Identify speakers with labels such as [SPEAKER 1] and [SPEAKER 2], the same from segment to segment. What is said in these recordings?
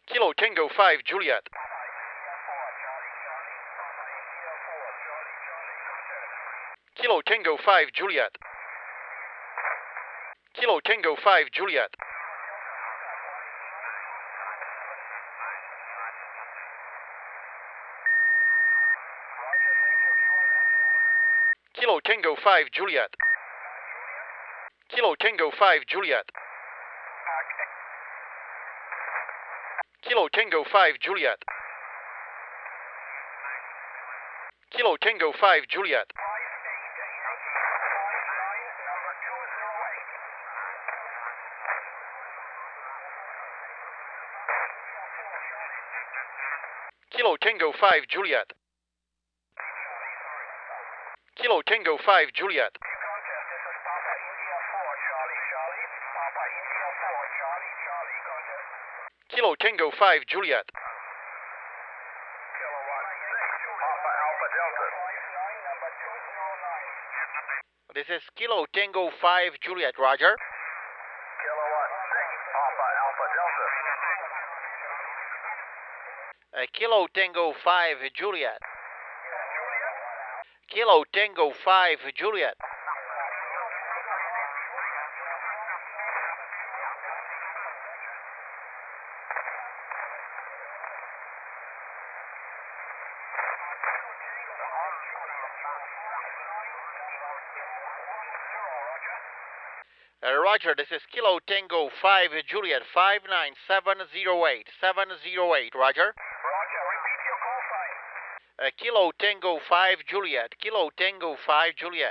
[SPEAKER 1] Kilo Tango 5 Juliet. Kilo Tango 5 Juliet. Kilo Tango 5 Juliet. Kilo Tango 5 Juliet. Kilo Tango 5 Juliet. Kilo Tango 5 Juliet. Kilo Tango 5 Juliet. Kilo Tango 5 Juliet. Kilo Tango 5 Juliet. Kilo Tango 5 Juliet. This is Kilo Tango 5 Juliet, Roger. Kilo Tango 5 Juliet. Kilo Tango 5 Juliet. Roger, this is Kilo Tango 5 Juliet 59708 708, Roger.
[SPEAKER 2] Roger, repeat your call sign.
[SPEAKER 1] Kilo Tango 5 Juliet. Kilo Tango 5 Juliet.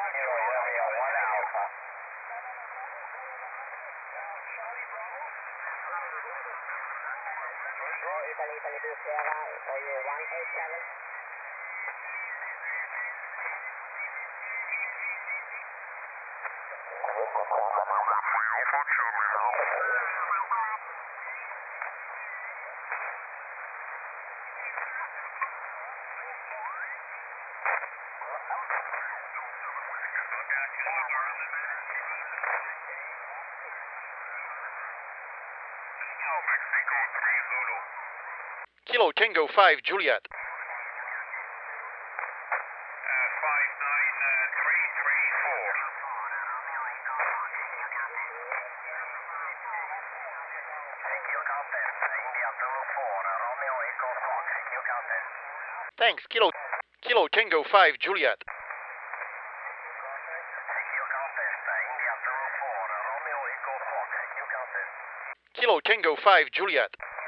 [SPEAKER 1] Kilo Tango 5 Juliet. 59334. Thanks, Kilo Tango 5 Juliet. Kilo Tango 5 Juliet.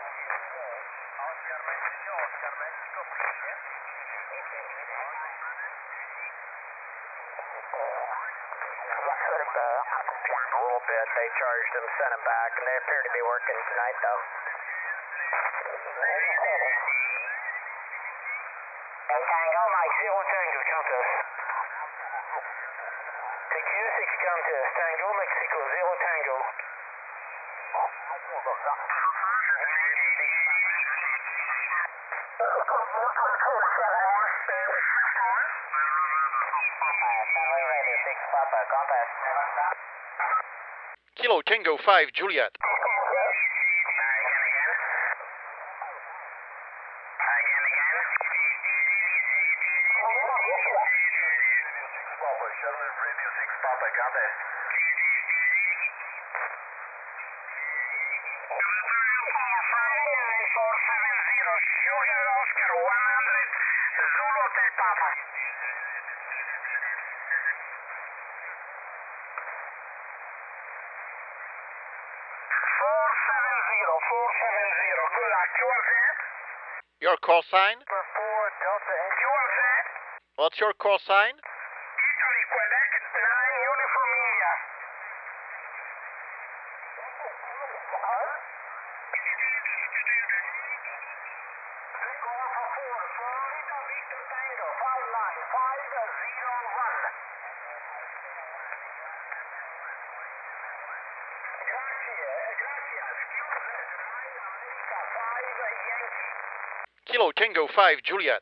[SPEAKER 2] A little bit. They charged him, sent him back, and they appear to be working tonight, though. Tango, Mike, Zero Tango, Countess. TQ6 Countess, Tango, Mexico, Zero Tango.
[SPEAKER 1] Kilo Tango 5 Juliet. Your call sign? What's your call sign?
[SPEAKER 2] Italy, Quebec, 9 Uniform India. Take off for 4, Florida, Victor Tango, 59501. Gracias, QZ, 9 America, 5 Yankee.
[SPEAKER 1] Kilo Tango 5 Juliet.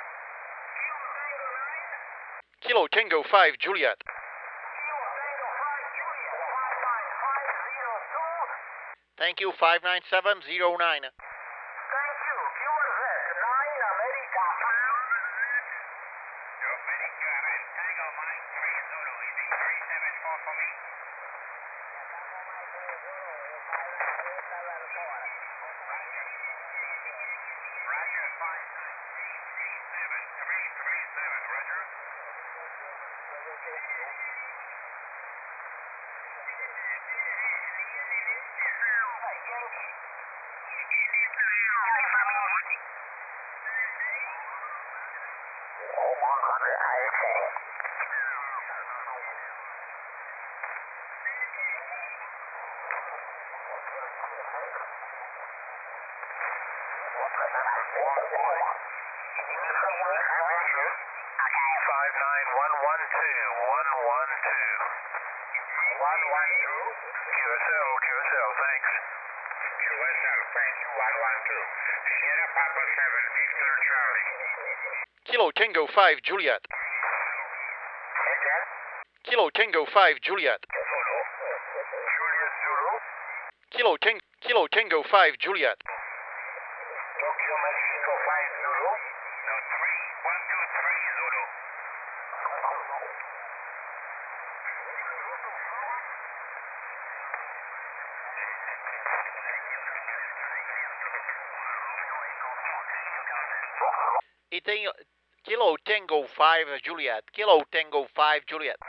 [SPEAKER 1] Kilo Tango 5 Juliet. Thank you, 59709.
[SPEAKER 2] Thank you. QRZ 9 America.
[SPEAKER 3] America and Tango Mike 3 Zulu. Is it 374 for me? Roger, 59337. 337, Roger.
[SPEAKER 2] Okay.
[SPEAKER 3] 59112. QSL, thanks. QSL, thank you, 112. Sierra Papa 7, Victor Charlie.
[SPEAKER 1] Kilo Tango 5 Juliet. Kilo Tango 5 Juliet.
[SPEAKER 3] Zulu. Juliet Zulu.
[SPEAKER 1] Kilo Tango 5 Juliet.
[SPEAKER 3] Tokyo Mexico 5 Zulu. No, 123 Zulu.
[SPEAKER 1] Kilo Tango 5 Juliet. Kilo Tango 5 Juliet.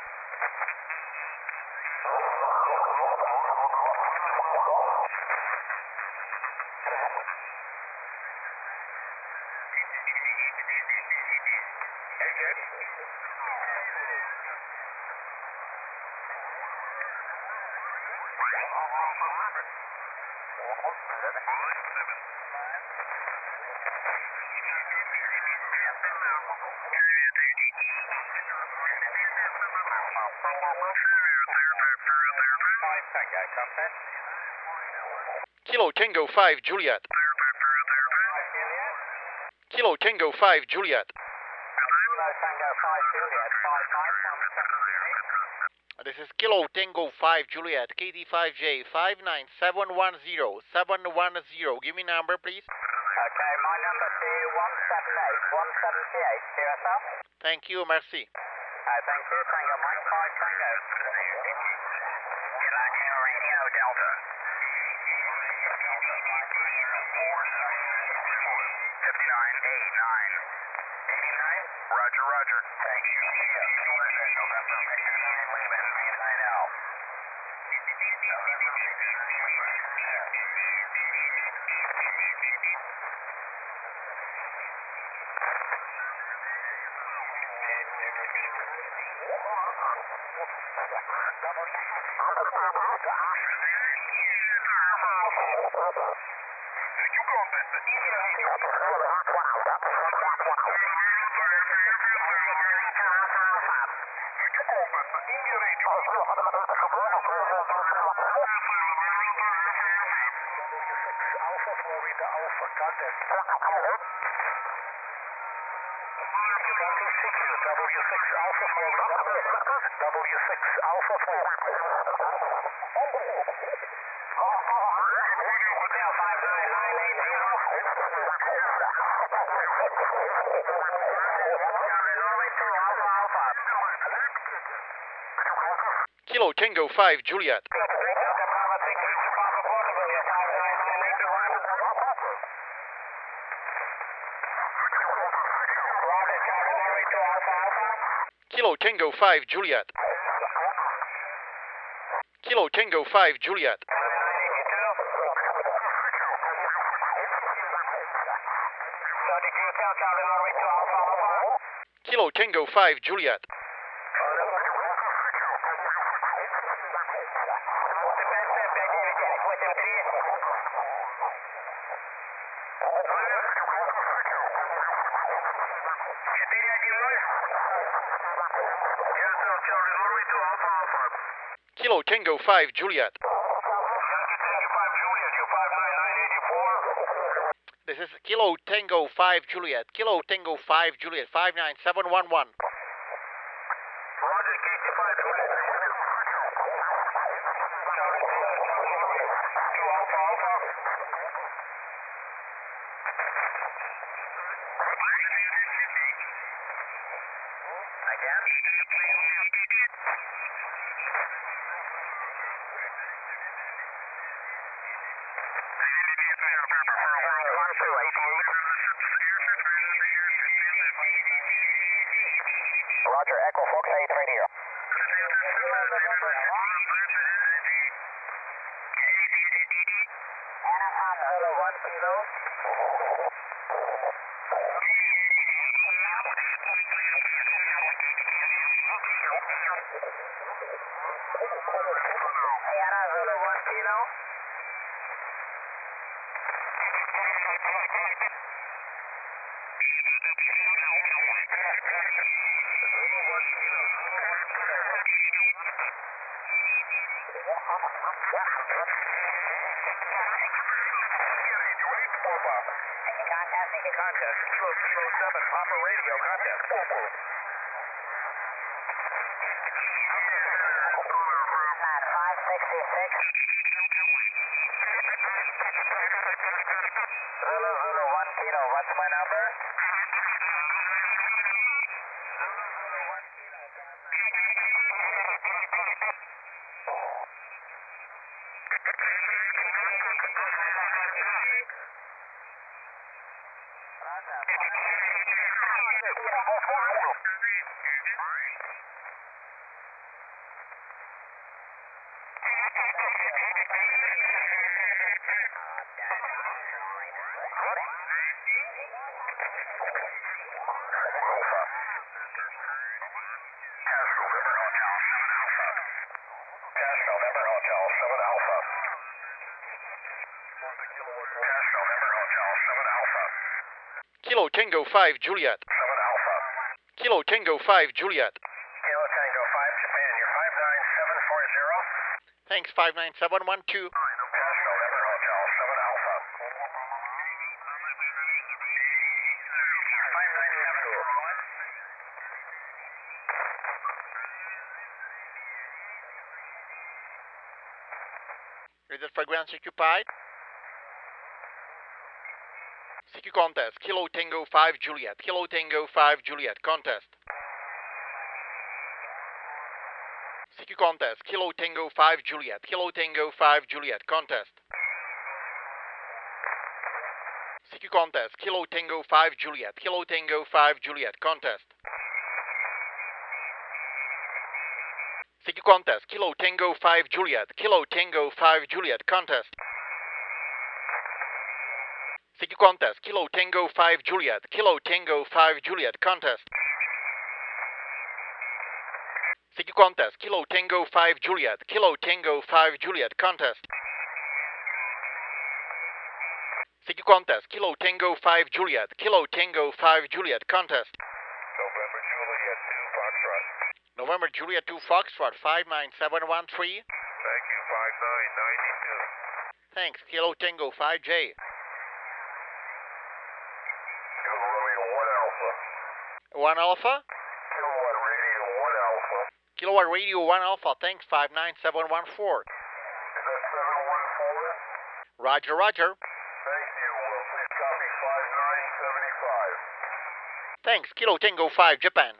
[SPEAKER 1] Kilo Tango 5 Juliet. Kilo Tango 5 Juliet. This is Kilo Tango 5 Juliet, KT5J 59710 710. Give me number, please.
[SPEAKER 2] Okay, my number is 178 QSL.
[SPEAKER 1] Thank you, merci.
[SPEAKER 2] Thank you. Tango Mike 5 Tango. Radio Delta. 5989. 89?
[SPEAKER 3] Roger.
[SPEAKER 2] Thank you. QRZ November 59 Lehman 89L.
[SPEAKER 1] Kilo Tango 5 Juliet. Kilo Tango 5 Juliet. Kilo Tango 5 Juliet. Kilo Tango 5 Juliet. Kilo Tango 5 Juliet. This is Kilo Tango 5 Juliet. Kilo Tango 5 Juliet 59711.
[SPEAKER 3] Roger, KT5 Juliet. 2 Alpha
[SPEAKER 2] Roger, Echo Fox 8 radio. Anna 1 kilo. Anna 1 kilo. Contest, Kilo 7, Papa Radio, contest. At 566. Zulu 1 kilo, what's my number?
[SPEAKER 1] Kilo Tango 5 Juliet.
[SPEAKER 2] 7 Alpha.
[SPEAKER 1] Kilo Tango 5 Juliet.
[SPEAKER 2] Kilo Tango 5 Japan, you're 59740.
[SPEAKER 1] Thanks, 59712.
[SPEAKER 2] National Never Hotel, 7 Alpha. 597.
[SPEAKER 1] Is it fragrance occupied? CQ contest. Kilo Tango 5 Juliet. Kilo Tango 5 Juliet. Contest. CQ contest. Kilo Tango 5 Juliet. Kilo Tango 5 Juliet. Contest. CQ contest. Kilo Tango 5 Juliet. Kilo Tango 5 Juliet. Contest. CQ contest. Kilo Tango 5 Juliet. Kilo Tango 5 Juliet. Contest. CQ contest. Kilo Tango 5 Juliet. Kilo Tango 5 Juliet. Contest. CQ contest. Kilo Tango 5 Juliet. Kilo Tango 5 Juliet. Contest. CQ contest. Kilo Tango 5 Juliet. Kilo Tango 5 Juliet. Contest.
[SPEAKER 2] November Juliet 2 Foxtrot.
[SPEAKER 1] November Juliet 2 Foxtrot 59713.
[SPEAKER 2] Thank you, 5992.
[SPEAKER 1] Thanks. Kilo Tango 5J.
[SPEAKER 2] Kilo Romeo 1 Alpha.
[SPEAKER 1] 1 Alpha.
[SPEAKER 2] Kilowatt Radio 1 Alpha.
[SPEAKER 1] Kilowatt Radio 1 Alpha. Thanks, 59714.
[SPEAKER 2] Is that 714?
[SPEAKER 1] Roger, roger.
[SPEAKER 2] Thank you. Please copy 5975.
[SPEAKER 1] Thanks. Kilo Tango 5 Japan.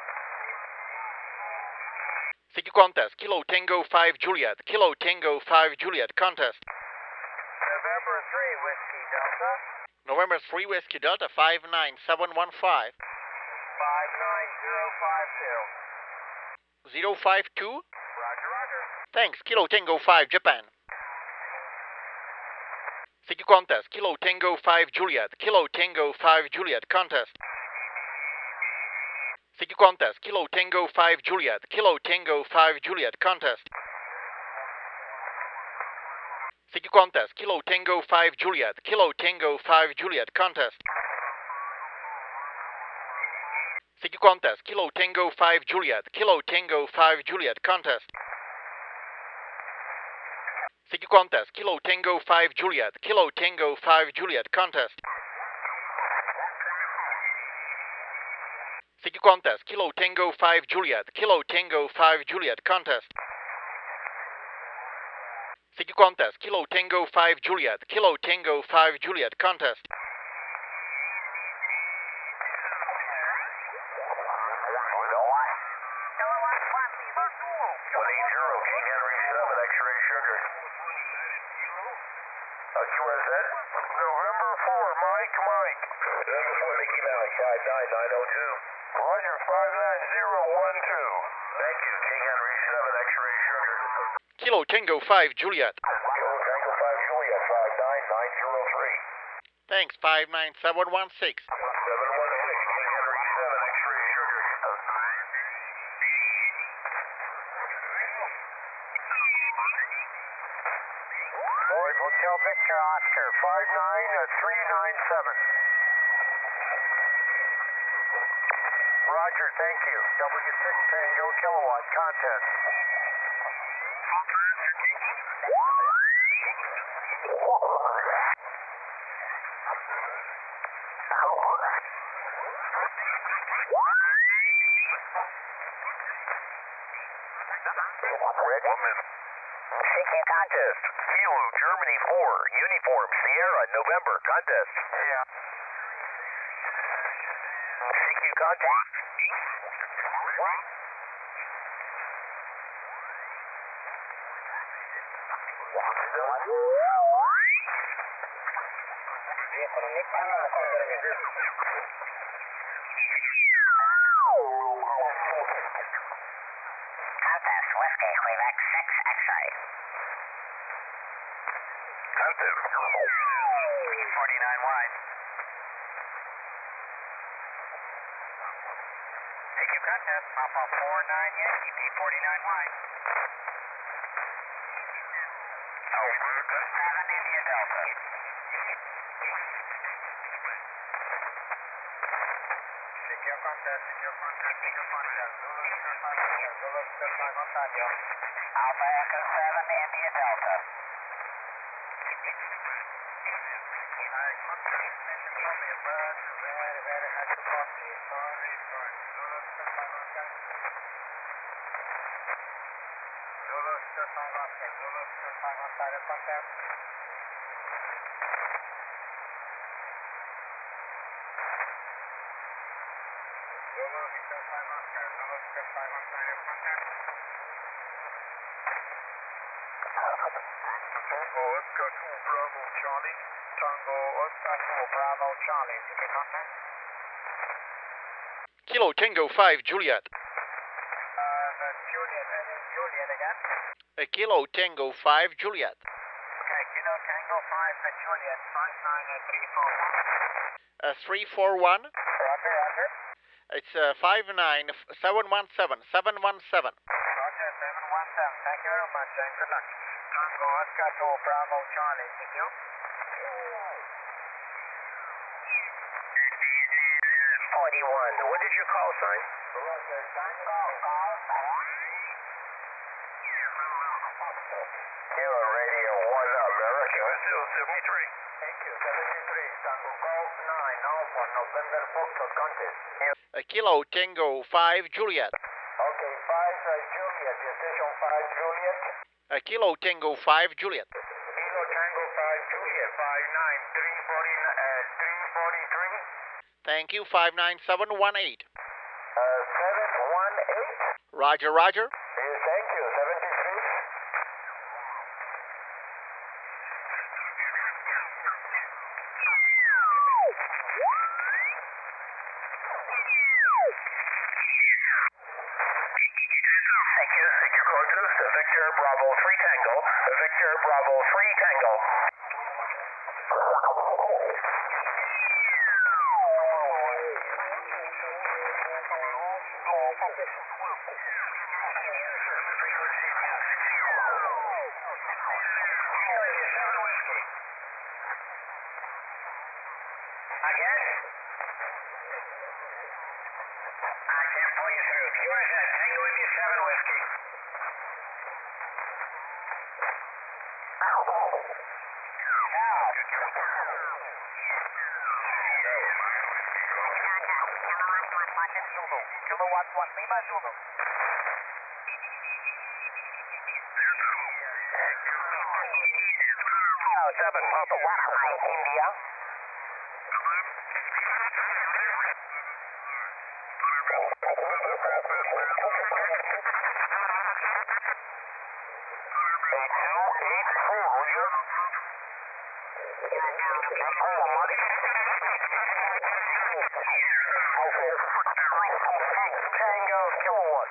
[SPEAKER 1] CQ contest. Kilo Tango 5 Juliet. Kilo Tango 5 Juliet. Contest.
[SPEAKER 2] November 3 Whiskey Delta.
[SPEAKER 1] November 3 Whiskey Delta 59715.
[SPEAKER 2] 59052.
[SPEAKER 1] 052.
[SPEAKER 2] Roger, roger.
[SPEAKER 1] Thanks. Kilo Tango 5 Japan. CQ contest. Kilo Tango 5 Juliet. Kilo Tango 5 Juliet. Contest. CQ contest. Kilo Tango 5 Juliet. Kilo Tango 5 Juliet. Contest. CQ contest. Kilo Tango 5 Juliet. Kilo Tango 5 Juliet. Contest. CQ contest. Kilo Tango 5 Juliet. Kilo Tango 5 Juliet. Contest. CQ contest. Kilo Tango 5 Juliet. Kilo Tango 5 Juliet. Contest. CQ contest. Kilo Tango 5 Juliet. Kilo Tango 5 Juliet. Contest. CQ contest. Kilo Tango 5 Juliet. Kilo Tango 5 Juliet. Contest.
[SPEAKER 2] set. November 4, Mike. November 4, Mickey Malik, 59902. Roger, 59012. Thank you, King Henry 7, X-ray sugar.
[SPEAKER 1] Kilo Tango 5 Juliet.
[SPEAKER 2] Kilo Tango 5 Juliet, 59903.
[SPEAKER 1] Thanks, 59716.
[SPEAKER 2] 716, King Henry 7, X-ray sugar. Boyd Hotel Victor Oscar, 59397. Roger, thank you. W6 Tango Kilowatt, contest. Red 1 minute. CQ contest. Kilo, Germany 4, Uniform, Sierra, November, contest. Yeah. CQ contest. Contest, Whiskey, Quebec 6, X-ray. Contest. 49 wide. CQ contest, Papa 49 Yankee, P49 wide. Alpha 7 India Delta. Secure contest, Zulu Ontario. Alpha Echo 7 India Delta. Tango Oscar 2 Bravo Charlie. Tango Oscar 2 Bravo Charlie. Ticket contact.
[SPEAKER 1] Kilo Tango 5 Juliet.
[SPEAKER 2] Juliet, and then Juliet again.
[SPEAKER 1] Kilo Tango 5 Juliet.
[SPEAKER 2] Okay, Kilo Tango 5 for Juliet, 59341.
[SPEAKER 1] 341.
[SPEAKER 2] Roger.
[SPEAKER 1] It's 59717. 717.
[SPEAKER 2] Roger, 717. Thank you very much, and good luck. Tango Oscar 2 Bravo Charlie. Thank you. 41. What is your call sign? Roger, Tango call sign. Kilo Radio 1 America. 73. Thank you, 73. Tango Golf 9 Alpha November Foxtrot contest.
[SPEAKER 1] Kilo Tango 5 Juliet.
[SPEAKER 2] Okay, 5 Juliet. Your station 5 Juliet.
[SPEAKER 1] Kilo Tango 5 Juliet.
[SPEAKER 2] Kilo Tango 5 Juliet. 59343.
[SPEAKER 1] Thank you, 59718.
[SPEAKER 2] 718.
[SPEAKER 1] Roger, Roger.
[SPEAKER 2] Thank you, 73. Secure contest, Victor Bravo 3 Tango. Victor Bravo 3 Tango. Again? I can't pull you through. QRZ, Tango India 7 Whiskey. Kilowatt 1 Lima Zulu. Oh, 7 Papa 1 India. Tango, kilowatt.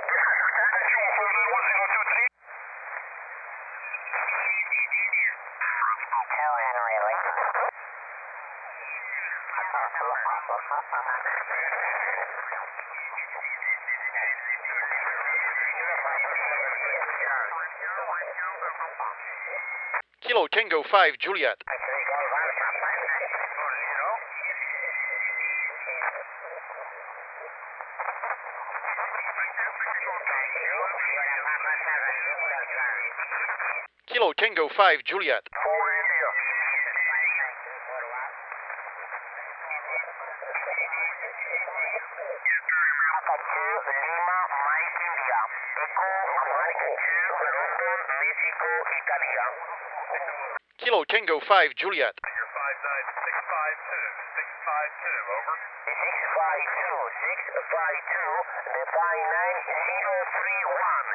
[SPEAKER 1] Kilo Tango 5 Juliet. Kilo Tango 5 Juliet.
[SPEAKER 2] For India. Papa 2 Lima Mike India. Echo Mike 2 London Mexico Italia.
[SPEAKER 1] Kilo Tango 5 Juliet.
[SPEAKER 2] You're 59652. 652, over. 652, the 59031.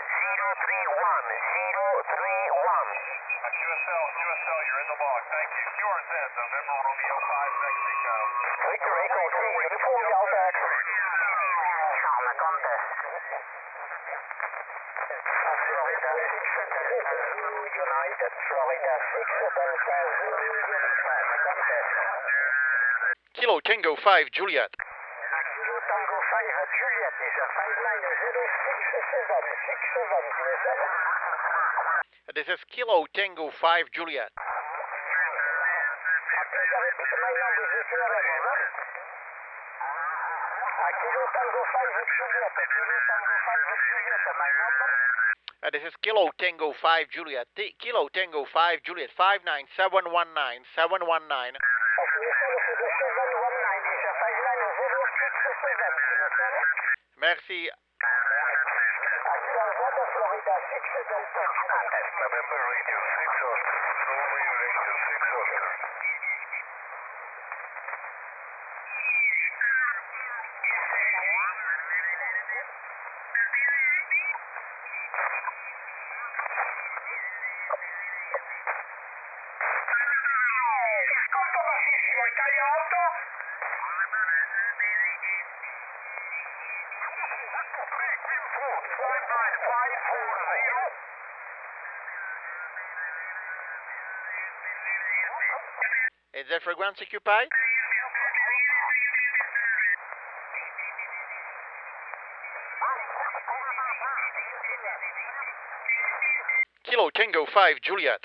[SPEAKER 2] 031. QSL, you're in the log. Thank you. QRZ, November Romeo 5 Mexico. Victor Echo 384 Delta X-ray. Charlie Contest. Florida 6 United. Florida 6
[SPEAKER 1] Kilo Tango 5 Juliet.
[SPEAKER 2] Kilo Tango 5 Juliet is a 59067.
[SPEAKER 1] This is Kilo Tango 5 Juliet. This is Kilo Tango 5 Juliet. Kilo Tango 5 Juliet 59719 719. Merci.
[SPEAKER 2] November Radio 6 Oscar. Romeo Radio 6 Oscar.
[SPEAKER 1] Is the frequency occupied? Kilo Tango 5 Juliet.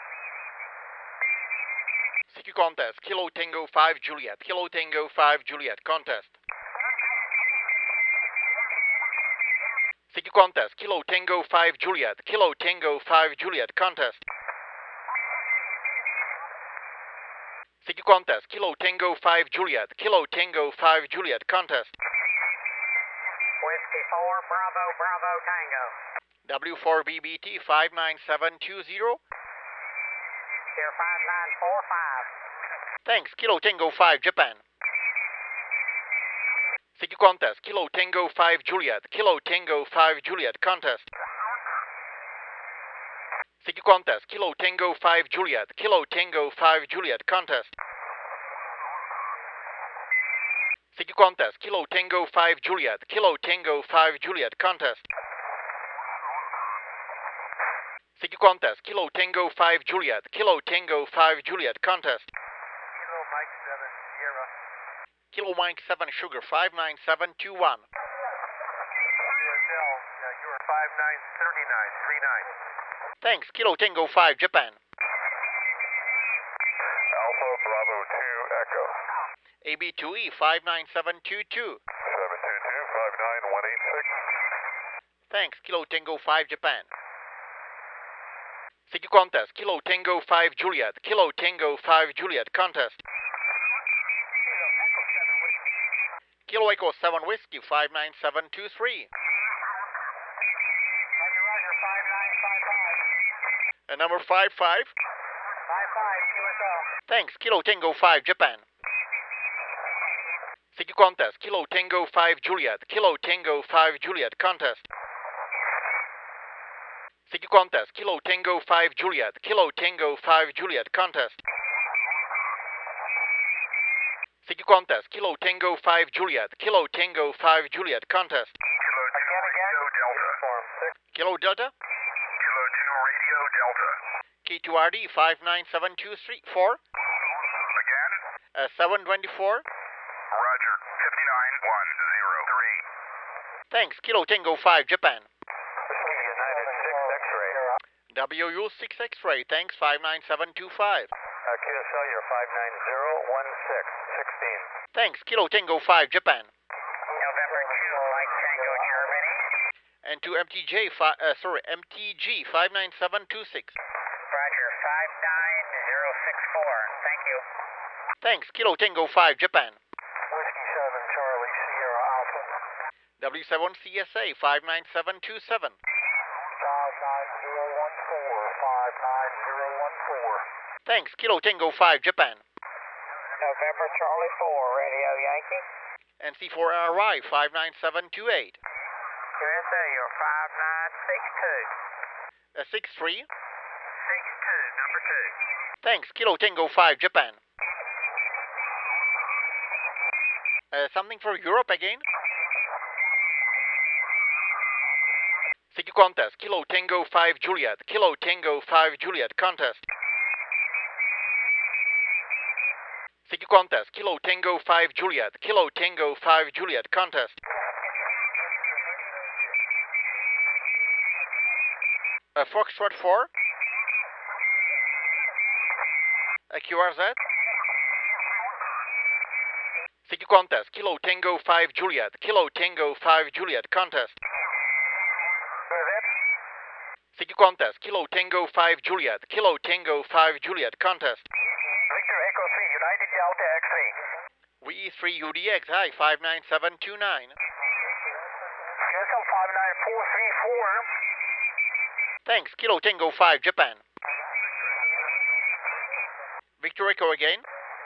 [SPEAKER 1] CQ contest. Kilo Tango 5 Juliet. Kilo Tango 5 Juliet. Contest. CQ contest. Kilo Tango 5 Juliet. Kilo Tango 5 Juliet. Contest. CQ contest. Kilo Tango 5 Juliet. Kilo Tango 5 Juliet. Contest.
[SPEAKER 3] Whiskey 4, Bravo, Bravo, Tango.
[SPEAKER 1] W4BBT 59720.
[SPEAKER 3] Here 5945.
[SPEAKER 1] Thanks. Kilo Tango 5 Japan. CQ contest. Kilo Tango 5 Juliet. Kilo Tango 5 Juliet. Contest. CQ contest. Kilo Tango 5 Juliet. Kilo Tango 5 Juliet. Contest. CQ contest. Kilo Tango 5 Juliet. Kilo Tango 5 Juliet. Contest. CQ contest. Kilo Tango 5 Juliet. Kilo Tango 5 Juliet. Contest.
[SPEAKER 2] Kilo Mike 7 Sierra.
[SPEAKER 1] Kilo Mike 7 Sugar 59721.
[SPEAKER 2] QSL, you are 593939.
[SPEAKER 1] Thanks. Kilo Tango 5 Japan.
[SPEAKER 2] Alpha Bravo 2 Echo.
[SPEAKER 1] AB2E 59722.
[SPEAKER 2] 722-59186.
[SPEAKER 1] Thanks. Kilo Tango 5 Japan. CQ contest. Kilo Tango 5 Juliet. Kilo Tango 5 Juliet. Contest. Kilo Echo 7 Whiskey 59723.
[SPEAKER 3] Roger, 5955.
[SPEAKER 1] And number 55.
[SPEAKER 3] 55, QSL.
[SPEAKER 1] Thanks. Kilo Tango 5 Japan. CQ contest. Kilo Tango 5 Juliet. Kilo Tango 5 Juliet. Contest. CQ contest. Kilo Tango 5 Juliet. Kilo Tango 5 Juliet. Contest. CQ contest, Kilo Tango 5 Juliet, Kilo Tango 5 Juliet, contest.
[SPEAKER 2] Kilo 2 Radio Delta.
[SPEAKER 1] Kilo Delta,
[SPEAKER 2] Kilo 2 Radio Delta.
[SPEAKER 1] K2RD 59724,
[SPEAKER 2] Again?
[SPEAKER 1] 724.
[SPEAKER 2] Roger. 59103.
[SPEAKER 1] Thanks, Kilo Tango 5 Japan.
[SPEAKER 2] United 6 X-ray.
[SPEAKER 1] WU 6 X-ray, thanks 59725.
[SPEAKER 2] QSL, you're 59016, 16.
[SPEAKER 1] Thanks, Kilo Tango 5 Japan.
[SPEAKER 3] November 2, Mike Tango, Germany.
[SPEAKER 1] And to MTG 59726.
[SPEAKER 3] Roger, 59064. Thank you.
[SPEAKER 1] Thanks, Kilo Tango 5 Japan.
[SPEAKER 2] Whiskey 7 Charlie Sierra Alpha.
[SPEAKER 1] W7 CSA 59727.
[SPEAKER 2] 59014, 59014.
[SPEAKER 1] Thanks, Kilo Tango 5 Japan.
[SPEAKER 3] November Charlie 4, Radio Yankee.
[SPEAKER 1] And C4RY 59728.
[SPEAKER 3] USA, you're 5962.
[SPEAKER 1] 63.
[SPEAKER 3] 62, number 2.
[SPEAKER 1] Thanks, Kilo Tango 5 Japan. Something for Europe again? CQ contest, Kilo Tango 5 Juliet, Kilo Tango 5 Juliet, contest. CQ contest, Kilo Tango 5 Juliet, Kilo Tango 5 Juliet, contest. Foxtrot 4. QRZ. CQ contest, Kilo Tango 5 Juliet, Kilo Tango 5 Juliet, contest. CQ contest, Kilo Tango 5 Juliet, Kilo Tango 5 Juliet, contest.
[SPEAKER 2] Victor Echo 3 United Delta X-ray.
[SPEAKER 1] WE3 UDX, hi, 59729.
[SPEAKER 2] QSL 59434.
[SPEAKER 1] Thanks, Kilo Tango 5 Japan. Victor Echo again.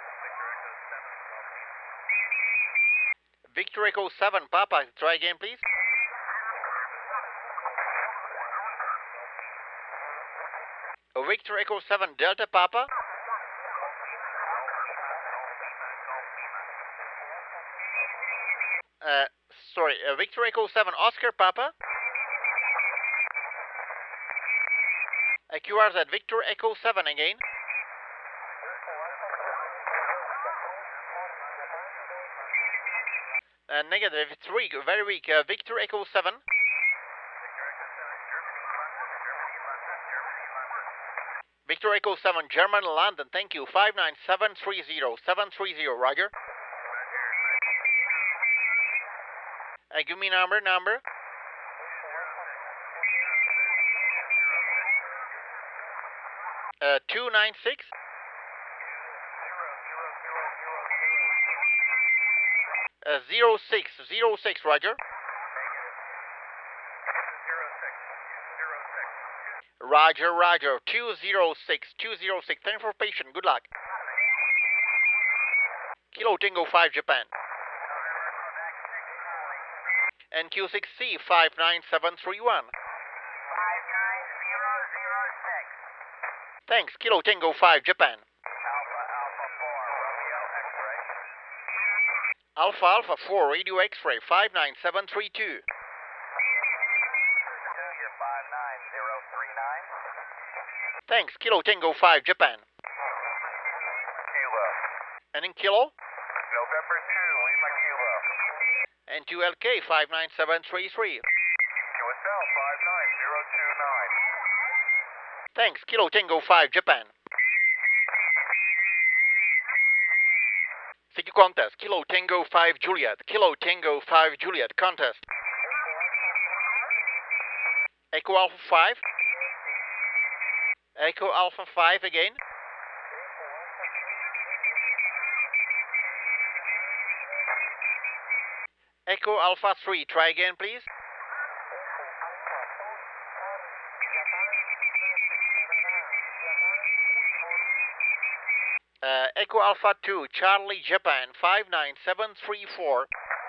[SPEAKER 1] Victor Echo 7 Papa, try again please. Victor Echo 7 Delta Papa. Victor Echo 7 Oscar Papa. QRZ Victor Echo 7 again. Negative, it's weak, very weak. Victor Echo 7. Victor Echo 7, German, London, thank you. 59730, 730, Roger. Give me number. 296. Zero six, Roger. Roger. 206. Thanks for patient. Good luck. Kilo Tango 5 Japan. And Q6C 59731.
[SPEAKER 3] 59006.
[SPEAKER 1] Thanks, Kilo Tango 5 Japan. Alpha 4 Radio X-ray 59732. Thanks, Kilo Tango 5 Japan.
[SPEAKER 2] Kilo.
[SPEAKER 1] And in Kilo?
[SPEAKER 2] November 2, Lima Kilo.
[SPEAKER 1] And to LK 59733.
[SPEAKER 2] QSL 59029.
[SPEAKER 1] Thanks, Kilo Tango 5 Japan. CQ contest, Kilo Tango 5 Juliet, Kilo Tango 5 Juliet, contest. Echo Alpha 5. Echo Alpha 5 again. Echo Alpha 3, try again please. Echo Alpha 2, Charlie Japan 59734.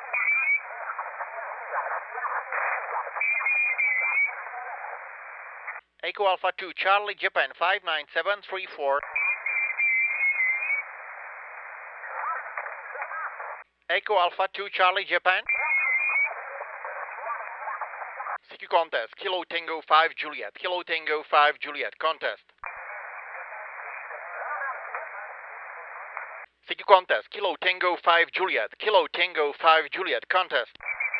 [SPEAKER 1] Echo Alpha 2, Charlie Japan 59734. Echo Alpha 2 Charlie Japan. CQ contest. Kilo Tango 5 Juliet. Kilo Tango 5 Juliet. Contest. CQ contest. Kilo Tango 5 Juliet. Kilo Tango 5 Juliet. Contest.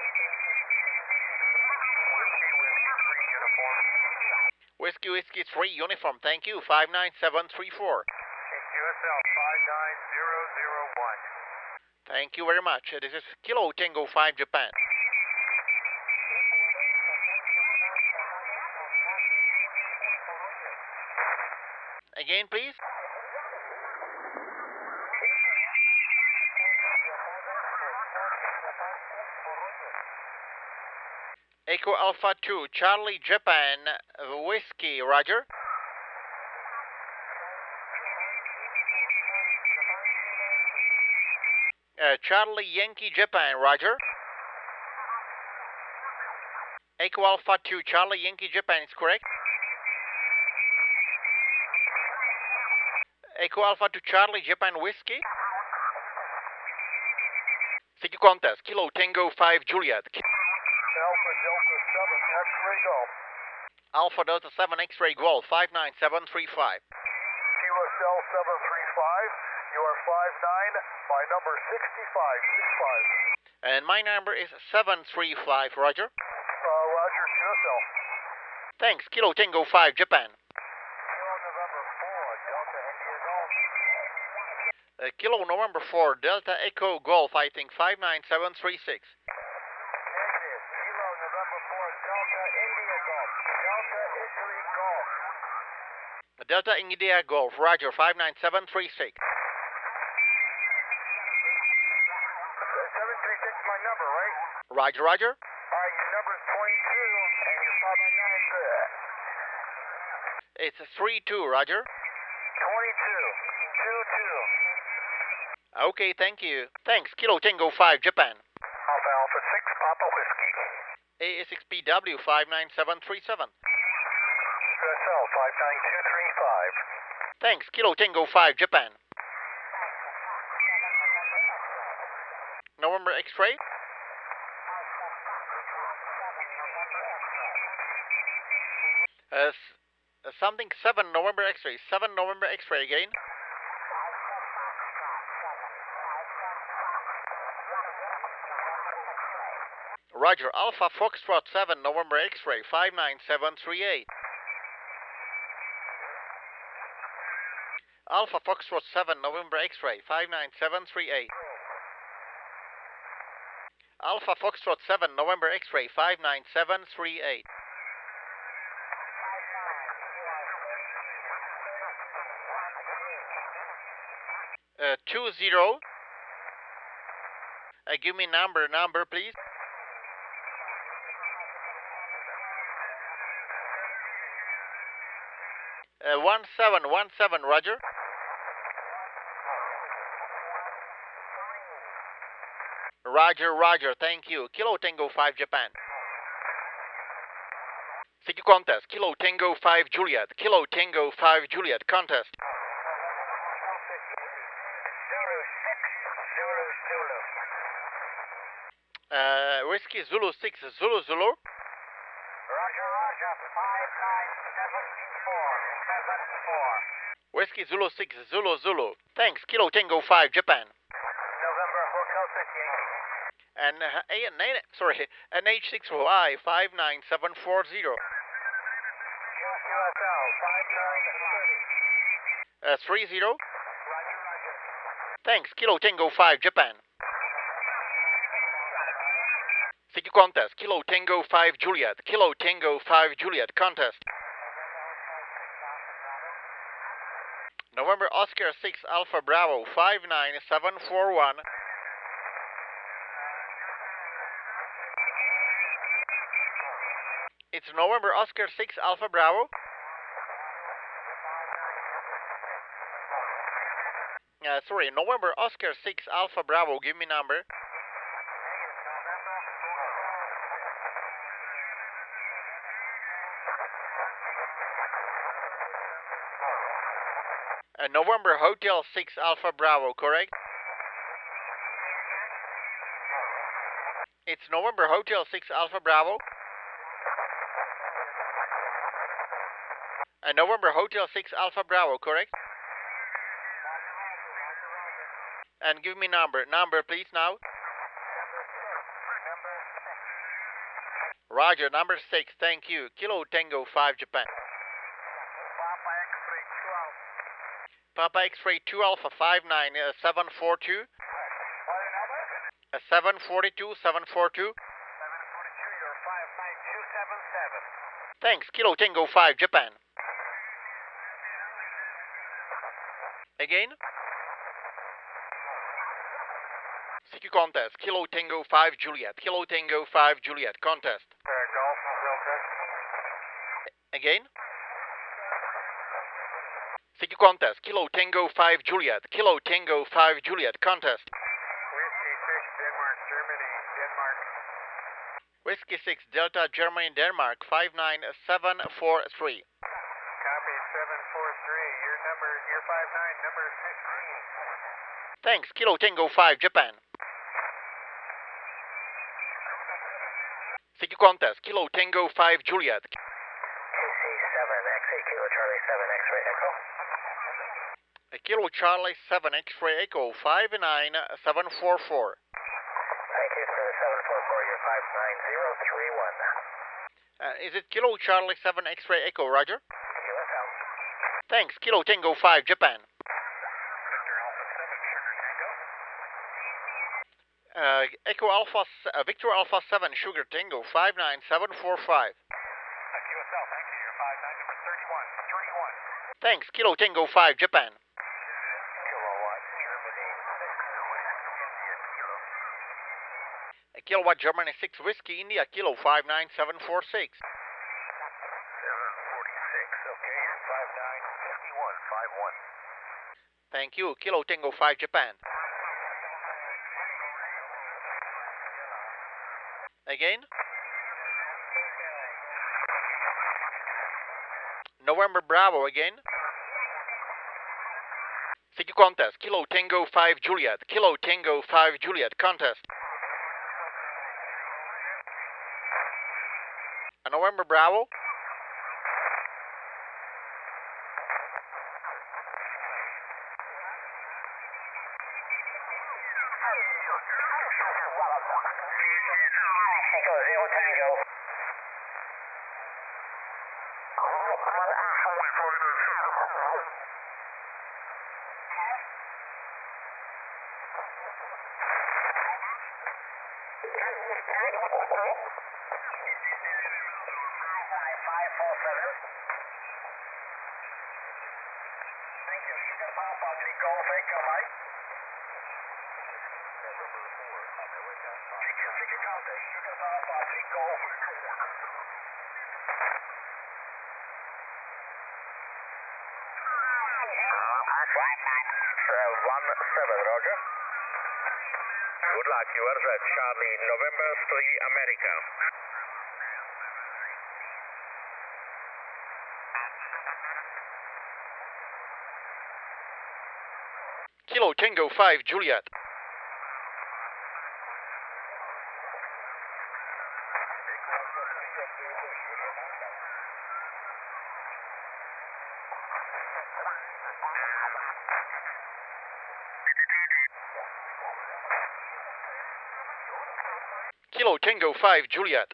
[SPEAKER 1] Whiskey Whiskey 3 uniform. Thank you. 59734.
[SPEAKER 2] QSL 59001.
[SPEAKER 1] Thank you very much. This is Kilo Tango 5 Japan. Again, please. Echo Alpha 2 Charlie Japan Whiskey, Roger. Charlie Yankee Japan, Roger. Echo Alpha 2 Charlie Yankee Japan is correct. Echo Alpha 2 Charlie Japan Whiskey. CQ contest. Kilo Tango 5 Juliet.
[SPEAKER 2] Alpha Delta 7 X-ray Golf.
[SPEAKER 1] Alpha Delta 7 X-ray Golf 59735.
[SPEAKER 2] QSL 735. You are 59. My number 6565.
[SPEAKER 1] And my number is 735, Roger.
[SPEAKER 2] Roger, QSL.
[SPEAKER 1] Thanks. Kilo Tango 5 Japan.
[SPEAKER 2] Kilo November 4, Delta India Golf.
[SPEAKER 1] Kilo November 4 Delta Echo Golf, I think 59736.
[SPEAKER 2] Negative. Kilo November 4, Delta India Golf. Delta Italy Golf.
[SPEAKER 1] Delta India Golf, Roger, 59736.
[SPEAKER 2] 736 is my number, right?
[SPEAKER 1] Roger, Roger.
[SPEAKER 2] Alright, your number is 22, and your 599
[SPEAKER 1] It's 32, Roger.
[SPEAKER 2] 22. 22.
[SPEAKER 1] Okay, thank you. Thanks. Kilo Tango 5 Japan.
[SPEAKER 2] Alpha Alpha 6, Papa Whiskey.
[SPEAKER 1] AA6PW 59737.
[SPEAKER 2] QSL 59235.
[SPEAKER 1] Thanks. Kilo Tango 5 Japan. November X-ray. Something 7 November X-ray. 7 November X-ray again. Roger. Alpha Foxtrot 7 November X-ray 59738. Alpha Foxtrot 7 November X-ray 59738. Alpha Foxtrot 7 November X-ray 59738. 20. Give me number please. 1717, Roger. Roger, thank you. Kilo Tango 5 Japan. CQ contest. Kilo Tango 5 Juliet. Kilo Tango 5 Juliet. Contest. Whiskey Zulu 6 Zulu.
[SPEAKER 2] Roger, 59774.
[SPEAKER 1] Whiskey Zulu 6 Zulu. Thanks. Kilo Tango 5 Japan.
[SPEAKER 2] November Hotel 6 Yankee.
[SPEAKER 1] And NH6Y 59740.
[SPEAKER 2] QSL 5930.
[SPEAKER 1] 30.
[SPEAKER 2] Roger.
[SPEAKER 1] Thanks. Kilo Tango 5 Japan. CQ contest. Kilo Tango 5 Juliet. Kilo Tango 5 Juliet. Contest. November Oscar 6 Alpha Bravo 59741. It's November Oscar 6 Alpha Bravo. November Oscar 6 Alpha Bravo. Give me number. November Hotel 6 Alpha Bravo, correct? It's November Hotel 6 Alpha Bravo. November Hotel 6 Alpha Bravo, correct? And give me number. Number, please, now. Roger, number 6, thank you. Kilo Tango 5 Japan. Papa X-ray 2 Alpha 59742. 742, 742.
[SPEAKER 3] 742, you're 59277.
[SPEAKER 1] Thanks, Kilo Tango 5 Japan. Again? CQ contest, Kilo Tango 5 Juliet. Kilo Tango 5 Juliet, contest.
[SPEAKER 3] Golf, filter.
[SPEAKER 1] Again? CQ contest, Kilo Tango 5 Juliet. Kilo Tango 5 Juliet, contest.
[SPEAKER 3] Whiskey 6, Denmark, Germany, Denmark.
[SPEAKER 1] Whiskey 6 Delta Germany Denmark 59743.
[SPEAKER 3] Copy 743. Your number, your 59, number 16.
[SPEAKER 1] Thanks, Kilo Tango 5 Japan. CQ contest, Kilo Tango 5 Juliet.
[SPEAKER 2] KC7, XA, Kilo Charlie 7, X-ray Echo.
[SPEAKER 1] Kilo Charlie 7 X-ray Echo 59744.
[SPEAKER 2] Thank you, sir. 744, you're 59031.
[SPEAKER 1] Is it Kilo Charlie 7 X-ray Echo, Roger?
[SPEAKER 2] QSL.
[SPEAKER 1] Thanks, Kilo Tango 5 Japan. Victor Alpha 7 Sugar Tango 59745.
[SPEAKER 3] QSL, thank you. Your 59, number 31.
[SPEAKER 1] Thanks, Kilo Tango 5 Japan.
[SPEAKER 2] Kilowatt, Germany.
[SPEAKER 1] Kilowatt Germany 6 Whiskey India Kilo 59746.
[SPEAKER 2] 746, okay, you're 595151.
[SPEAKER 1] Thank you, Kilo Tango 5 Japan. Again? November Bravo again. CQ contest, Kilo Tango 5 Juliet. Kilo Tango 5 Juliet, contest. November Bravo.
[SPEAKER 2] Echo Zero Tango. Thank you. You can pop up the Golf Echo, Mike. Take your contest. You can pop up the Golf. One seven, Roger. Good luck. You are set. Charlie, November 3, America.
[SPEAKER 1] Kilo Tango 5 Juliet. Kilo Tango 5 Juliet.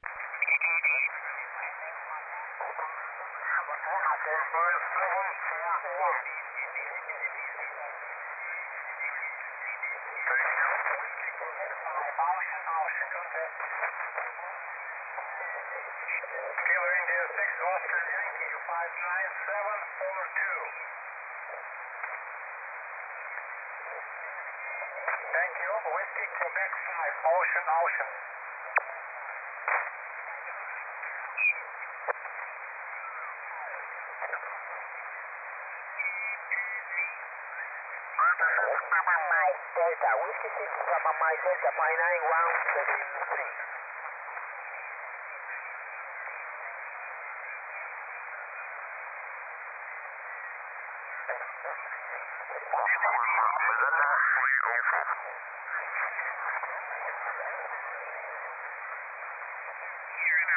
[SPEAKER 3] Kilo India 6, Oscar Yankee 59742. Thank you. Whiskey Quebec 5, Ocean. Delta, Whiskey 6, Papa Mike Delta, 59173.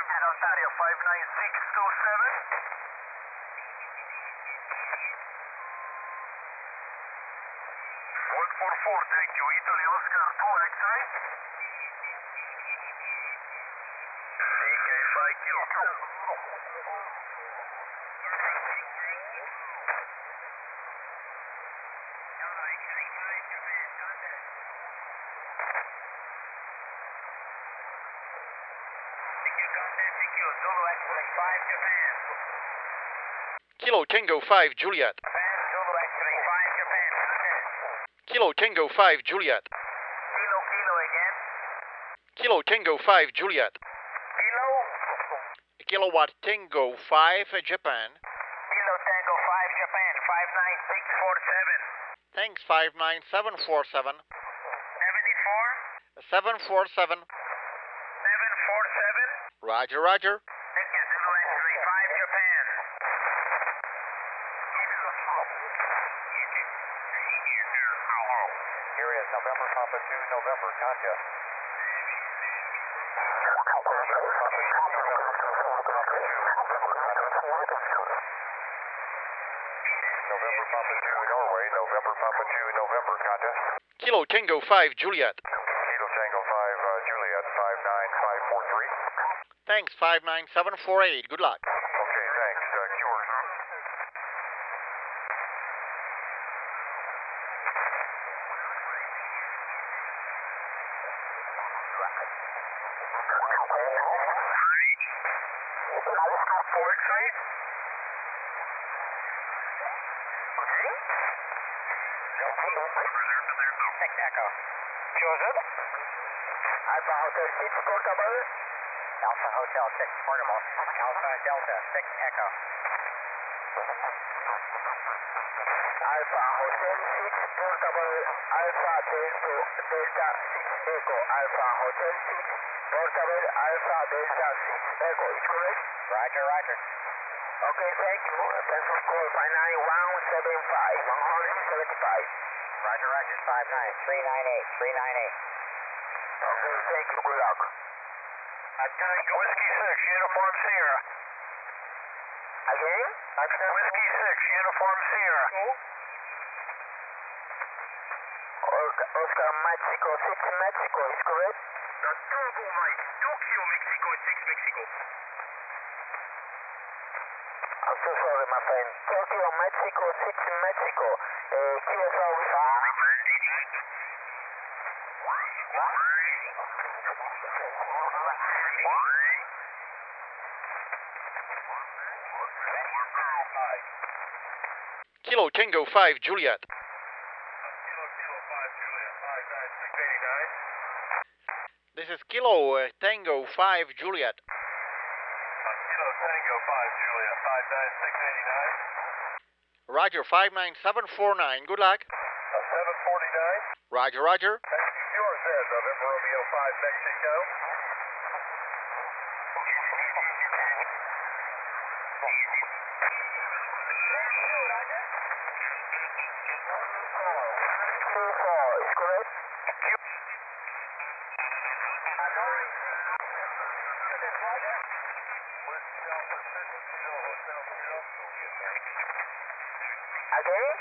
[SPEAKER 2] At Ontario 59627. 144, thank you. Italy Oscar 2 X-ray. DK5 Kilo 2. Zulu X-ray 5 Japan.
[SPEAKER 1] Kilo Tango 5 Juliet.
[SPEAKER 2] Zulu X-ray 5 Japan.
[SPEAKER 1] Kilo Tango 5 Juliet.
[SPEAKER 2] Kilo again.
[SPEAKER 1] Kilo Tango 5 Juliet.
[SPEAKER 2] Kilo.
[SPEAKER 1] Kilowatt Tango 5 Japan.
[SPEAKER 2] Kilo Tango 5 Japan 59647.
[SPEAKER 1] Thanks 59747.
[SPEAKER 2] 74.
[SPEAKER 1] 747.
[SPEAKER 2] 747.
[SPEAKER 1] Roger, Roger.
[SPEAKER 2] Thank you. Zulu X-ray 5 Japan. Here is November Papa 2 November Katya. November Papa 2 Norway, November Papa 2 November Katya.
[SPEAKER 1] Kilo Tango 5 Juliet.
[SPEAKER 2] Kilo Tango 5 Juliet 59543.
[SPEAKER 1] Thanks 59748. Good luck.
[SPEAKER 2] Okay, thanks. Cures. For X-ray? Take Echo. Joseph? Alpha Hotel 6 portable. Alpha Hotel 6 portable. Alpha Delta 6 Echo. Alpha Hotel 6 portable. Alpha Delta 6 Echo. Alpha Hotel 6 portable. Alpha Delta 6 Echo. Is correct? Roger, roger. Okay, thank you. Thanks for call 59175. 175. Roger, roger. 59398. Okay, thank you. Good luck. Tango Whiskey 6, Uniform Sierra. Again? Whiskey 6, Uniform Sierra. Oscar Mexico 6 Mexico is correct? Tango Mike, Tokyo Mexico 6 Mexico. I'm so sorry, my friend. Tokyo Mexico 6 Mexico. QSL with
[SPEAKER 1] Kilo Tango 5 Juliet.
[SPEAKER 2] Kilo 5 Juliet 59689.
[SPEAKER 1] This is Kilo Tango 5 Juliet.
[SPEAKER 2] Kilo Tango 5 Juliet 59689.
[SPEAKER 1] Roger 59749. Good luck.
[SPEAKER 2] 749.
[SPEAKER 1] Roger, Roger.
[SPEAKER 2] Yours is November Romeo 5 Mexico. Is correct? Again?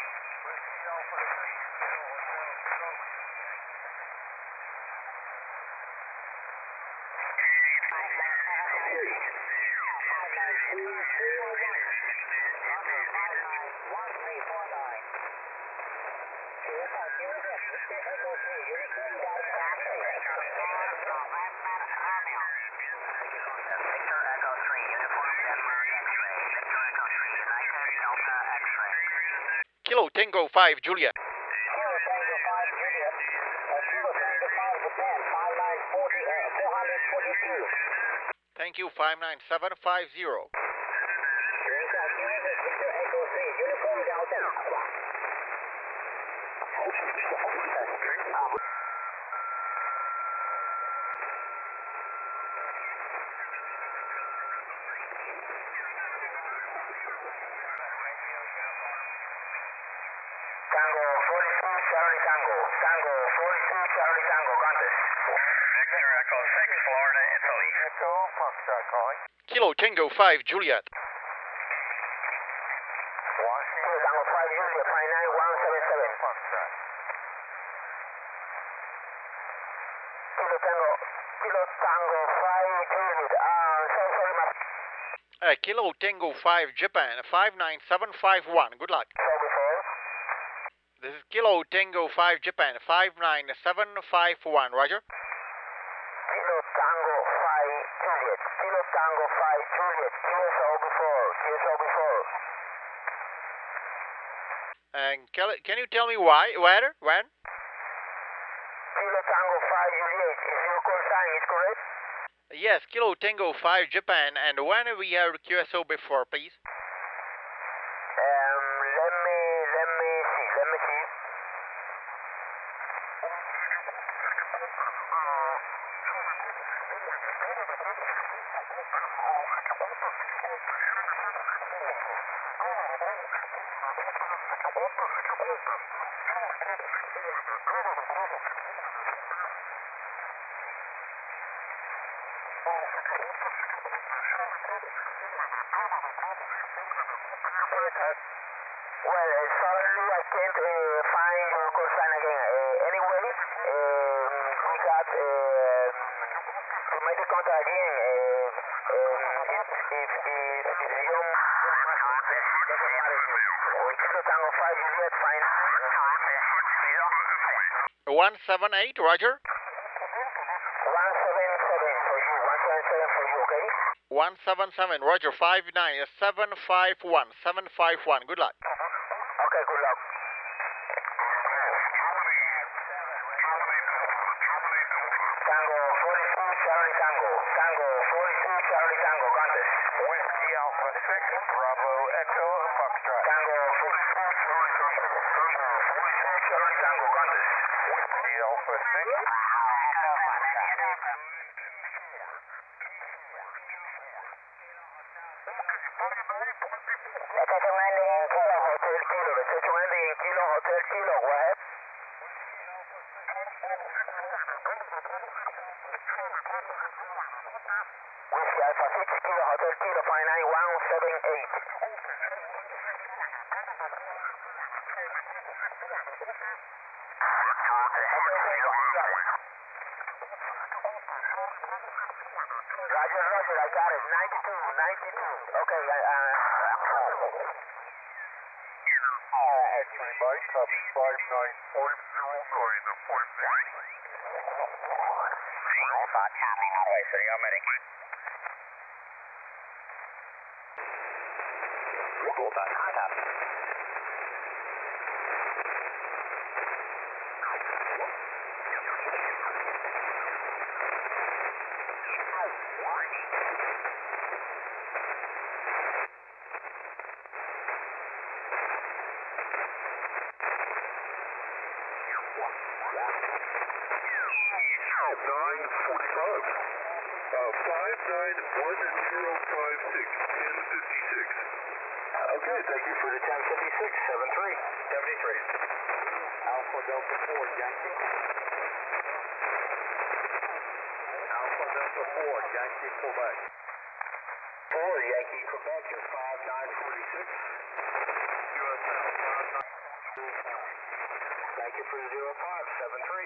[SPEAKER 1] Kilo Tango 5 Juliet.
[SPEAKER 2] Kilo Tango 5 Juliet. Kilo Tango 5 Japan 442.
[SPEAKER 1] Thank you 59750.
[SPEAKER 2] Tango 42 Charlie Tango. Tango 42 Charlie Tango. Contest. Victor Echo 6
[SPEAKER 3] Florida, Italy.
[SPEAKER 2] Echo, Foxtrot calling.
[SPEAKER 1] Kilo Tango 5 Juliet.
[SPEAKER 2] Washington. Tango 5 Juliet, 59177. Foxtrot. Kilo Tango 5 Juliet. So sorry, my...
[SPEAKER 1] Kilo Tango 5 Japan 59751. Good luck.
[SPEAKER 2] So before.
[SPEAKER 1] This is Kilo Tango 5 Japan 59751. Roger.
[SPEAKER 2] Kilo Tango 5 Juliet. Kilo Tango 5 Juliet. QSO before. QSO before.
[SPEAKER 1] And can you tell me why? Where? When?
[SPEAKER 2] Kilo Tango 5 Juliet. Is your call sign is correct?
[SPEAKER 1] Yes, Kilo Tango 5 Japan. And when we have QSO before, please?
[SPEAKER 2] Let me see. Well, sorry, I can't find your call sign again. Anyway, we got to make the contact again. If you doesn't matter. Kilo Tango 5 Juliet, fine.
[SPEAKER 1] 178, Roger.
[SPEAKER 2] 177 for you. 177 for you, okay?
[SPEAKER 1] 177, Roger. 59751. 751. Good luck.
[SPEAKER 2] Okay, good luck. Tango 42 Charlie Tango. Tango 42 Charlie Tango. Contest.
[SPEAKER 3] Whiskey Alpha 6, Bravo Echo, Foxtrot.
[SPEAKER 2] Tango 42 Charlie Tango. Contest.
[SPEAKER 3] Whiskey Alpha 6.
[SPEAKER 2] Station landing in Kilo Hotel Kilo. The station landing in Kilo Hotel Kilo. Go ahead. Whiskey Alpha 6 Kilo Hotel Kilo 59178. Roger, I got it. 92. Okay,
[SPEAKER 3] X-ray Mike, copy 5940, going to Fort Dix.
[SPEAKER 2] Alpha, copy, highway, so you're ready. Contact. Okay, thank you for the 1056, 73. 73. Alpha Delta 4, Yankee. Alpha Delta 4, Yankee, Quebec. 4, Yankee, Quebec is 5946. US Alpha. Thank you for the 0573.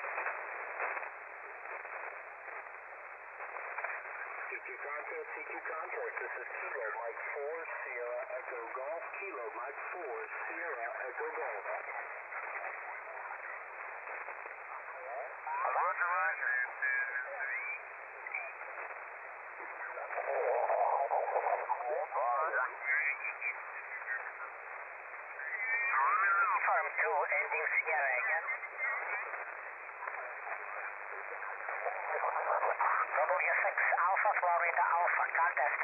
[SPEAKER 2] CQ contest, this is Kilo Mike 4, Sierra Echo Golf, Kilo Mike 4, Sierra Echo Golf.
[SPEAKER 3] Roger, Roger.
[SPEAKER 2] Farm 2, ending Sierra again. W6 Alpha, Florida Alpha, contest.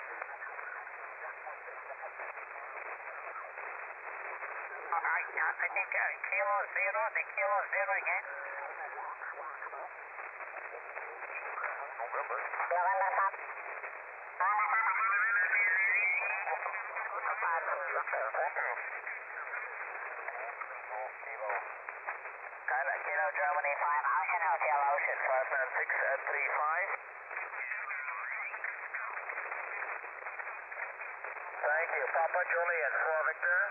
[SPEAKER 2] I think Kilo 0, the Kilo 0 again. November, top. Kilo Germany 5, Ocean Hotel Ocean, 59635. Papa Juliet 4 Victor.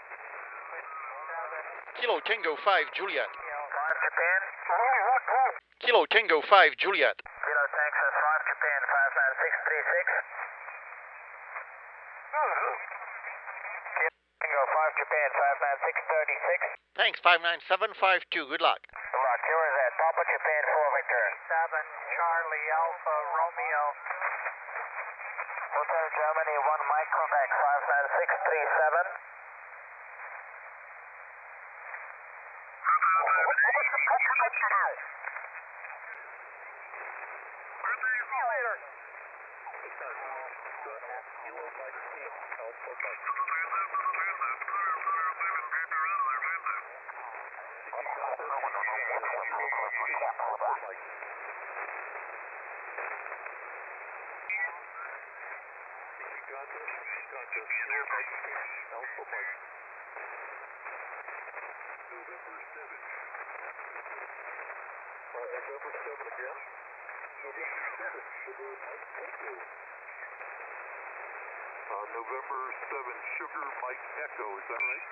[SPEAKER 1] Kilo Tango 5 Juliet.
[SPEAKER 2] 5 Japan.
[SPEAKER 1] Kilo Tango 5 Juliet.
[SPEAKER 2] Kilo Texas 5 Japan 59636. Tango 5 Japan 59636.
[SPEAKER 1] Thanks, 59752. Good luck.
[SPEAKER 2] Good luck. Here is that. Papa Japan 4 Victor. 7 Charlie Alpha Romeo. Hotel Germany 1 Mike Quebec 59637.
[SPEAKER 4] November 7, Sugar Mike Echo, is that right?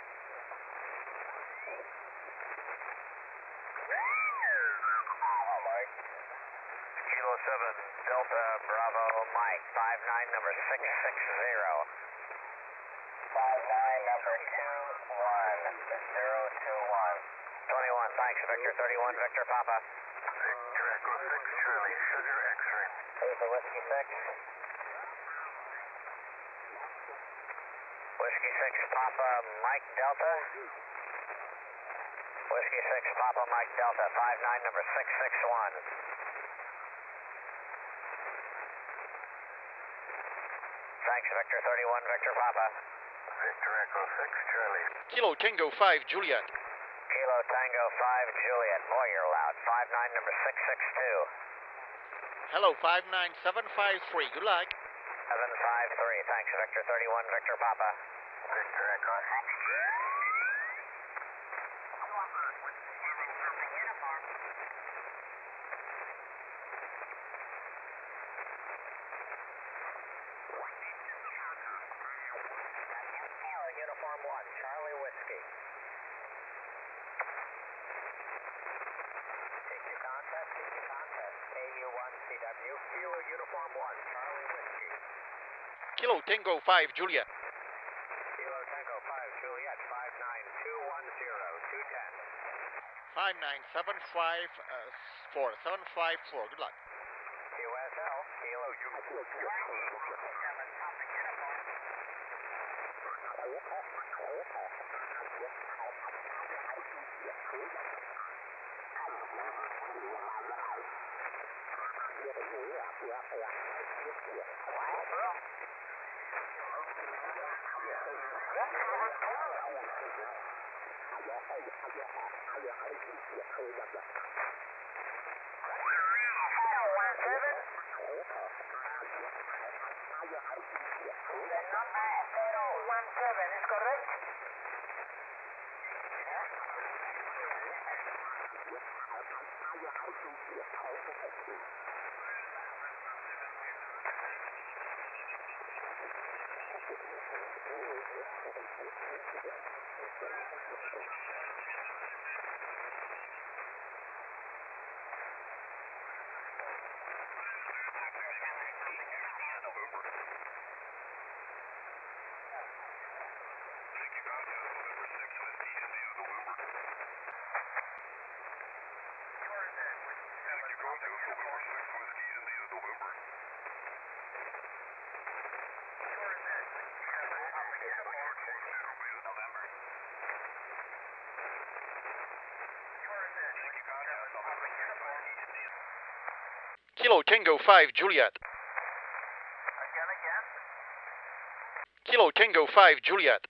[SPEAKER 2] Kilo 7 Delta Bravo Mike 59 number 660. 59 number 21021. 21, thanks Victor 31 Victor Papa.
[SPEAKER 4] Victor Echo 6 Charlie, Sugar X-ray.
[SPEAKER 2] Lisa Whiskey 6. Whiskey 6 Papa Mike Delta. Whiskey 6 Papa Mike Delta 59 number 661. Thanks Victor 31 Victor Papa.
[SPEAKER 4] Victor Echo 6 Charlie.
[SPEAKER 1] Kilo Tango 5 Juliet.
[SPEAKER 2] Kilo Tango 5 Juliet. More you're loud. 59 number 662.
[SPEAKER 1] Hello, 59753. Good luck.
[SPEAKER 2] 753. Thanks Victor 31 Victor Papa.
[SPEAKER 4] Victor Echo 6.
[SPEAKER 2] Uniform 1, Charlie Whiskey. TQ contest, KU1CW, Kilo Uniform 1, Charlie Whiskey.
[SPEAKER 1] Kilo Tango 5 Juliet.
[SPEAKER 2] Kilo Tango 5, Juliet, 59210,
[SPEAKER 1] 59754. Good luck.
[SPEAKER 2] QSL, Kilo Uniform 17 is correct.
[SPEAKER 1] Kilo Tango 5 Juliet.
[SPEAKER 2] Again.
[SPEAKER 1] Kilo Tango 5 Juliet.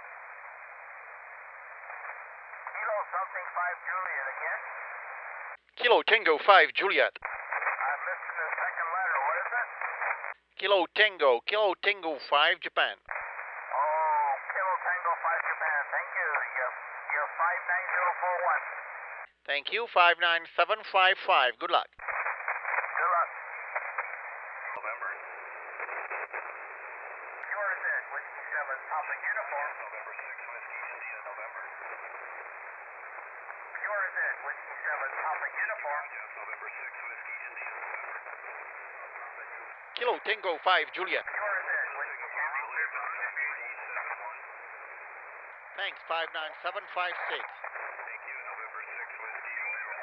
[SPEAKER 2] Kilo something 5 Juliet again.
[SPEAKER 1] Kilo Tango 5 Juliet.
[SPEAKER 2] I'm missing the second letter. What is it?
[SPEAKER 1] Kilo Tango 5 Japan.
[SPEAKER 2] Oh, Kilo Tango 5 Japan. Thank you. You're 59041.
[SPEAKER 1] Thank you, 59755. Good luck.
[SPEAKER 2] Good luck.
[SPEAKER 4] November.
[SPEAKER 2] Yours is Whiskey 7
[SPEAKER 3] Perfect uniform.
[SPEAKER 4] November 6 Whiskey India.
[SPEAKER 1] Kilo Tango 5 Juliet. Thanks, 59756.
[SPEAKER 4] Thank you, November 6 Whiskey.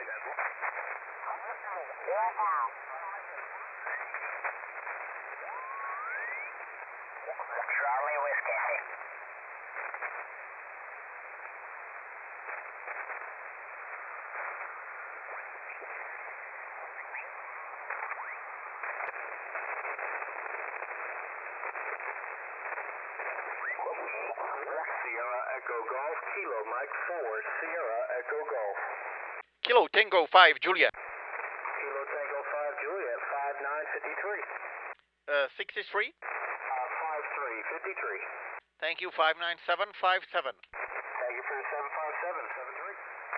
[SPEAKER 2] Charlie Whiskey. Sierra Echo Golf, Kilo Mike 4, Sierra Echo Golf.
[SPEAKER 1] Kilo Tango 5 Juliet.
[SPEAKER 2] Kilo Tango 5 Juliet, 5953.
[SPEAKER 1] 63.
[SPEAKER 2] 5353.
[SPEAKER 1] Thank you, 59757.
[SPEAKER 2] Thank you for the 75773.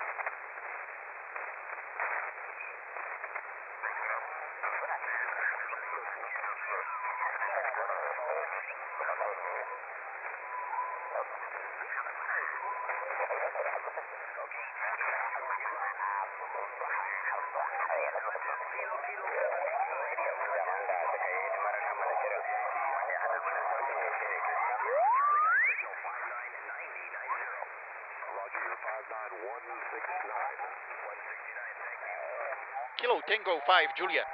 [SPEAKER 4] Roger, you're 59169.
[SPEAKER 1] Kilo Tango 5 Juliet.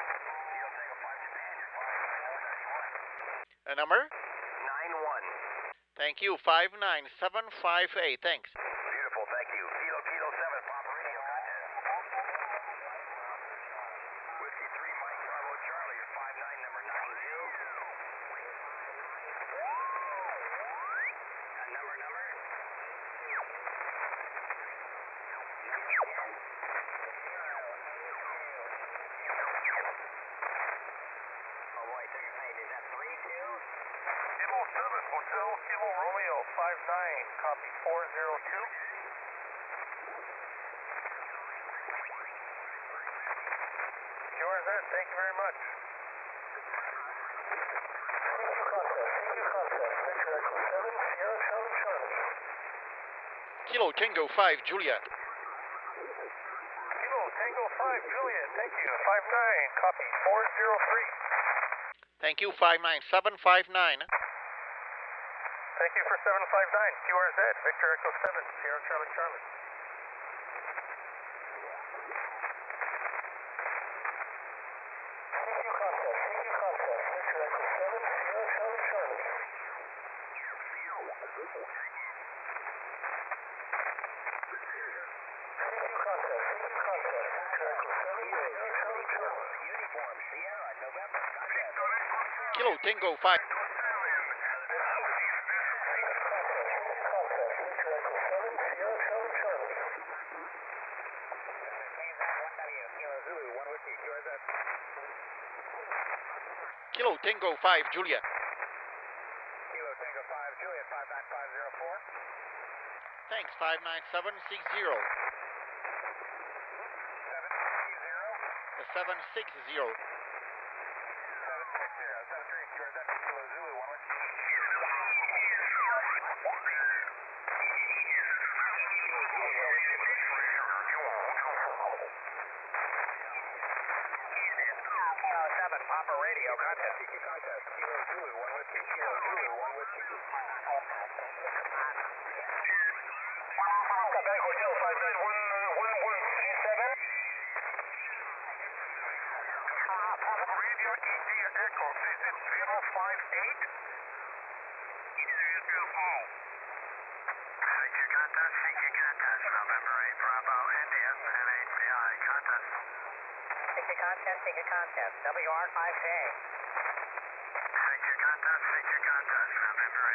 [SPEAKER 1] A number?
[SPEAKER 2] 91.
[SPEAKER 1] Thank you, 59758. Thanks.
[SPEAKER 2] Beautiful, thank you. Kilo 7, Papa Radio contact. Whiskey 3, Mike Bravo Charlie, your 59, number 90. Number. Oh boy, take your time. Is that 3-2?
[SPEAKER 4] Kilo 7 Hotel Kilo Romeo 59. Copy 402. QRZ, thank you very much.
[SPEAKER 1] Kilo Tango 5 Juliet.
[SPEAKER 4] Kilo Tango 5 Juliet, thank you. 59. Copy 403.
[SPEAKER 1] Thank you, 59759.
[SPEAKER 4] Thank you for 759. QRZ, Victor Echo 7, Sierra Charlie Charlie.
[SPEAKER 1] Kilo Tango 5. Kilo Tango 5 Juliet.
[SPEAKER 2] Kilo Tango 5 Juliet 59504.
[SPEAKER 1] Thanks, 59760. 760.
[SPEAKER 2] 760 73 QRZ Kilo Zulu 1 Whiskey. Papa Radio contest. Kilo Zulu 1 Whiskey. Kilo Zulu 1 Whiskey. Quebec Hotel 5911137.
[SPEAKER 4] Radio India Echo, is it 058?
[SPEAKER 2] Take a contest. WR5J.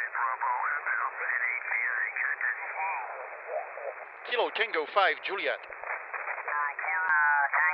[SPEAKER 1] Kilo Tango 5 Juliet.